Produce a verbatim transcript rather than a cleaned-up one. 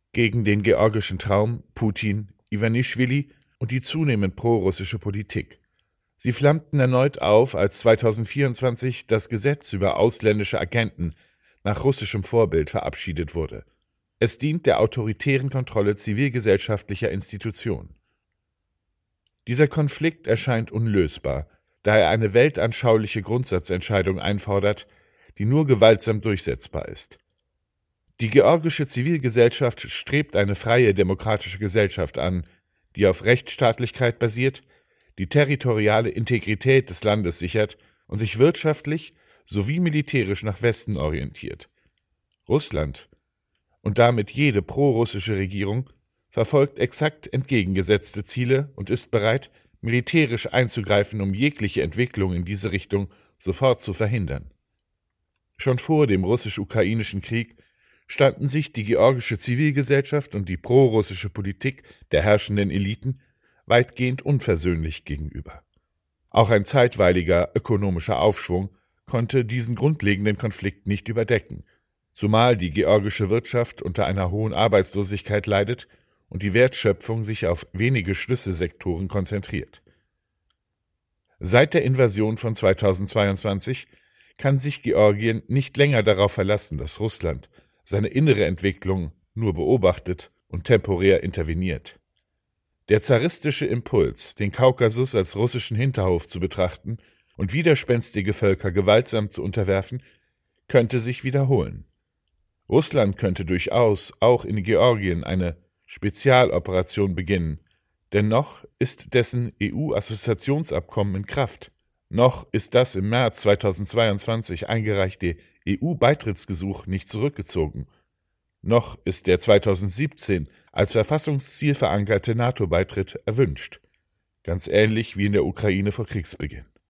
gegen den georgischen Traum, Putin, Iwanischwili und die zunehmend prorussische Politik. Sie flammten erneut auf, als zweitausendvierundzwanzig das Gesetz über ausländische Agenten nach russischem Vorbild verabschiedet wurde. Es dient der autoritären Kontrolle zivilgesellschaftlicher Institutionen. Dieser Konflikt erscheint unlösbar, da er eine weltanschauliche Grundsatzentscheidung einfordert, die nur gewaltsam durchsetzbar ist. Die georgische Zivilgesellschaft strebt eine freie demokratische Gesellschaft an, die auf Rechtsstaatlichkeit basiert, die territoriale Integrität des Landes sichert und sich wirtschaftlich sowie militärisch nach Westen orientiert. Russland und damit jede prorussische Regierung verfolgt exakt entgegengesetzte Ziele und ist bereit, militärisch einzugreifen, um jegliche Entwicklung in diese Richtung sofort zu verhindern. Schon vor dem russisch-ukrainischen Krieg standen sich die georgische Zivilgesellschaft und die prorussische Politik der herrschenden Eliten weitgehend unversöhnlich gegenüber. Auch ein zeitweiliger ökonomischer Aufschwung konnte diesen grundlegenden Konflikt nicht überdecken, zumal die georgische Wirtschaft unter einer hohen Arbeitslosigkeit leidet und die Wertschöpfung sich auf wenige Schlüsselsektoren konzentriert. Seit der Invasion von zweitausendzweiundzwanzig kann sich Georgien nicht länger darauf verlassen, dass Russland seine innere Entwicklung nur beobachtet und temporär interveniert. Der zaristische Impuls, den Kaukasus als russischen Hinterhof zu betrachten und widerspenstige Völker gewaltsam zu unterwerfen, könnte sich wiederholen. Russland könnte durchaus auch in Georgien eine Spezialoperation beginnen, denn noch ist dessen E U-Assoziationsabkommen in Kraft. Noch ist das im März zweitausendzweiundzwanzig eingereichte E U-Beitrittsgesuch nicht zurückgezogen. Noch ist der zweitausendsiebzehn als Verfassungsziel verankerte NATO-Beitritt erwünscht, ganz ähnlich wie in der Ukraine vor Kriegsbeginn.